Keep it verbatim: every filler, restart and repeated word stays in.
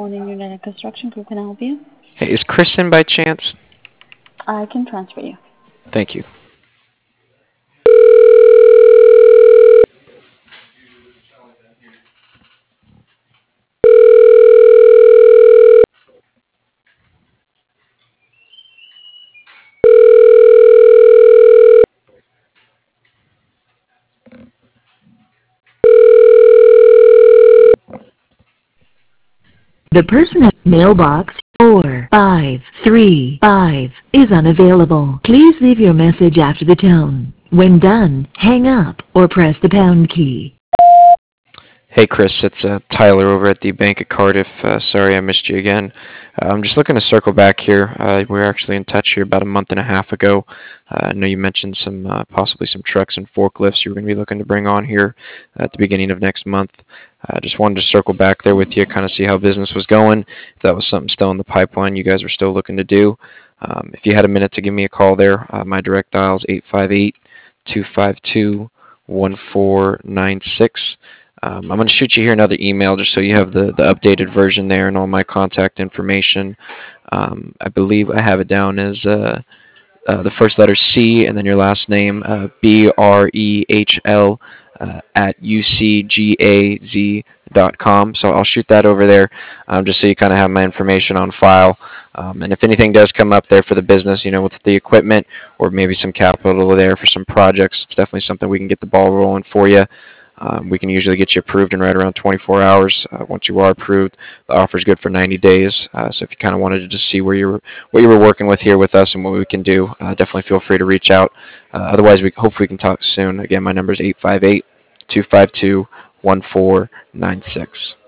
morning, United Construction Group. Can I help you? Hey, is Kristen by chance? I can transfer you. Thank you. The person at mailbox four five three five is unavailable. Please leave your message after the tone. When done, hang up or press the pound key. Hey, Chris, it's uh, Tyler over at the Bank of Cardiff. Uh, sorry I missed you again. Uh, I'm just looking to circle back here. Uh, we were actually in touch here about a month and a half ago. Uh, I know you mentioned some uh, possibly some trucks and forklifts you were going to be looking to bring on here at the beginning of next month. I uh, just wanted to circle back there with you, kind of see how business was going, if that was something still in the pipeline you guys were still looking to do. Um, if you had a minute to give me a call there, uh, my direct dial is eight five eight, two five two, one four nine six. Um, I'm going to shoot you here another email just so you have the, the updated version there and all my contact information. Um, I believe I have it down as uh, uh, the first letter C and then your last name, uh, B R E H L uh, at U C G A Z dot com. So I'll shoot that over there um, just so you kind of have my information on file. Um, and if anything does come up there for the business, you know, with the equipment or maybe some capital there for some projects, it's definitely something we can get the ball rolling for you. Um, we can usually get you approved in right around twenty-four hours. Uh, once you are approved, the offer is good for ninety days. Uh, so if you kind of wanted to just see where you were, what you were working with here with us and what we can do, uh, definitely feel free to reach out. Uh, otherwise, we hopefully we can talk soon. Again, my number is eight five eight, two five two, one four nine six.